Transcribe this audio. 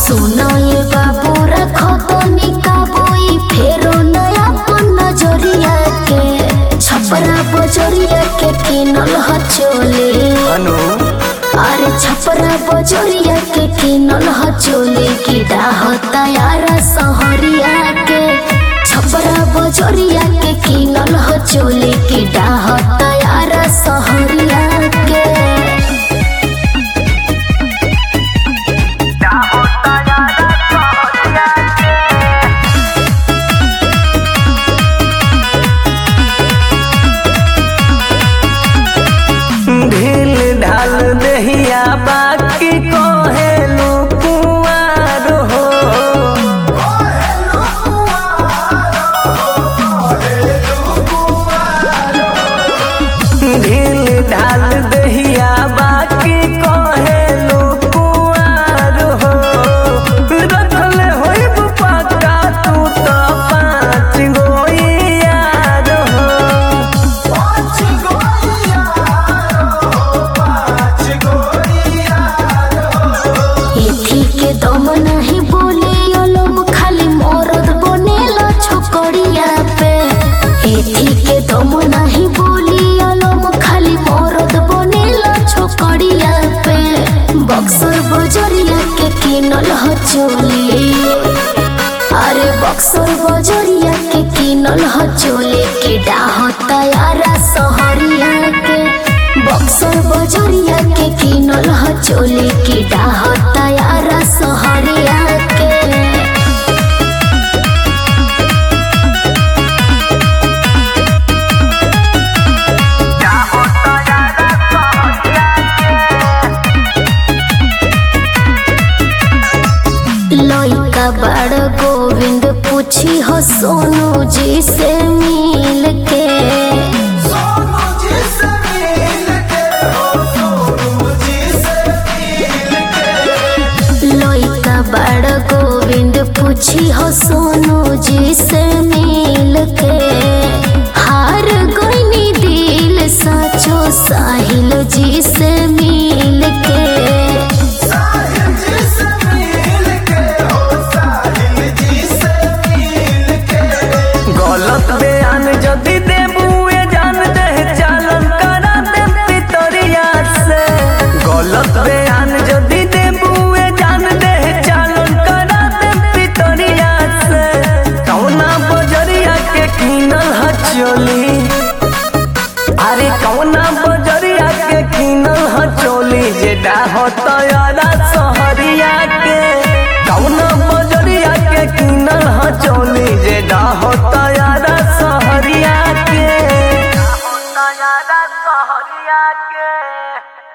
सुनो ये बाबू रखो तो निकाबोई फेरो नया नजरिया के छपरा बजरिया के किनल हचोले अरे छपरा बजरिया के किनल हचोले की डाहता यारा सहरिया के छपरा बजरिया के किनल हचोले की डाहता यारा सहरिया के ढील ढाल दहिया बाकी कहेलू कुंवार हो ढील ढाल दहिया बाकी कहेलू कुंवार हो रखल होइब पक्का तू तो 5 गो यार हो एथी के दम नहीं बोले लोग खाली मरद बनेला छोकरिया पे एथी के दम नहीं बोली लोग खाली मरद बनेला छोकरिया पे बक्सर बजरिया के किनल हचोली अरे बक्सर बजरिया के किनल हचोली के डाहता यारा सहरिया के बक्सर बजरिया के किनल हचोली की डाहता यारा सहरिया के लइका बड़ गोविंद पूछी हो सोनू जी से मिल के लइका बड़ गोविंद पूछी हो सोनू जी से मिल के हार गोइनी दिल साचो साहिल जी से मिल के गलत बयान जदि देबुए जान दे चालन करा दे पितरिया से गलत बयान जदि देबुए जान दे चालन करा दे पितरिया से कौना बजरिया के किनल हचोली अरे कौना बजरिया के किनल हचोली जे डाहत यारा सहरिया के कौना बजरिया के किनल हचोली जे डाहत यारा सहरिया के।